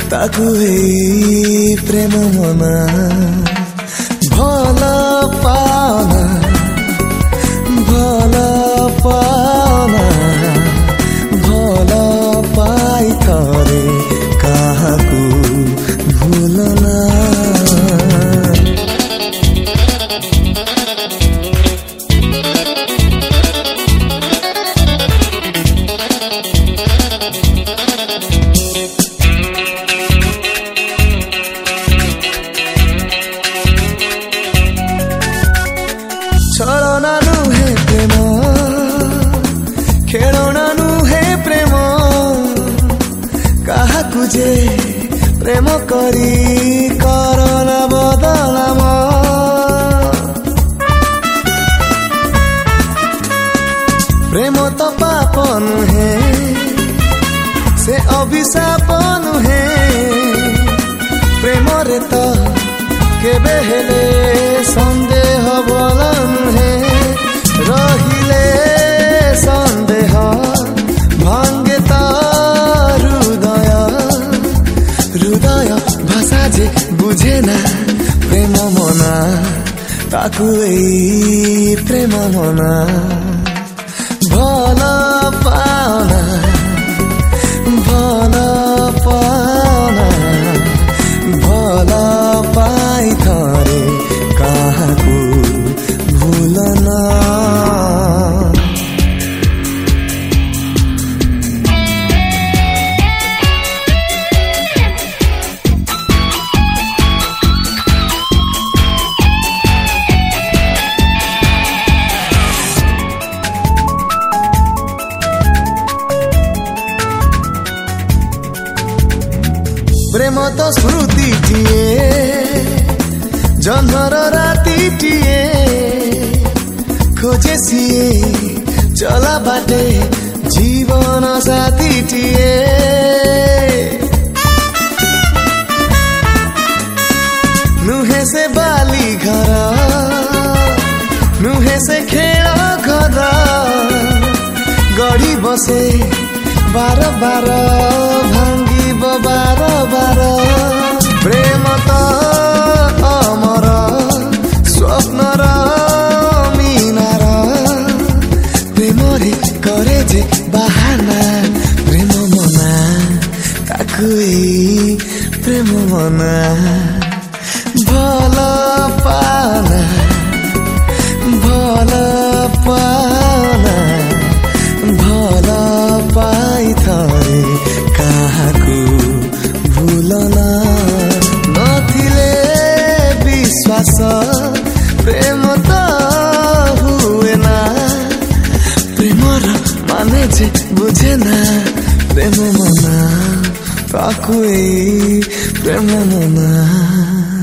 ताकु एई प्रेम मना भल पाना भल पाना भल पाई थरे काहाकू भूलना छलना नुहे प्रेम खेलना नुहे प्रेम काहाकू जे प्रेम करी करना बदनाम प्रेम तो पाप नुहे से अभिशाप नुहे प्रेम रे तो केबे हेले संदेह बोला नुहे रहिले संदेह भांगे हृदय हृदय भाषा जे बुझे ना प्रेम मना ताकु एई प्रेम मना भल पाना भल पाना भल पाई थरे काहाकू भूलना प्रेम तो स्मृति टीए जन्मर राति टीए खोजे सीए चला बाटे जीवन साथी टीए नुहे से बाली घर नुहे से खेल घर गड़ी बसे बार बार भांगी बार बार प्रेम तो अमर स्वप्नर मीनार प्रेम रे करे जे बाहाना प्रेम मना ताकु एई प्रेम मना भल पाना भल पाना भल पाई थरे काहाकू भूलना नथिले विश्वास प्रेम तो हुए ना प्रेमर माने जे बुझे ना प्रेम मना ताकु एई प्रेम मना।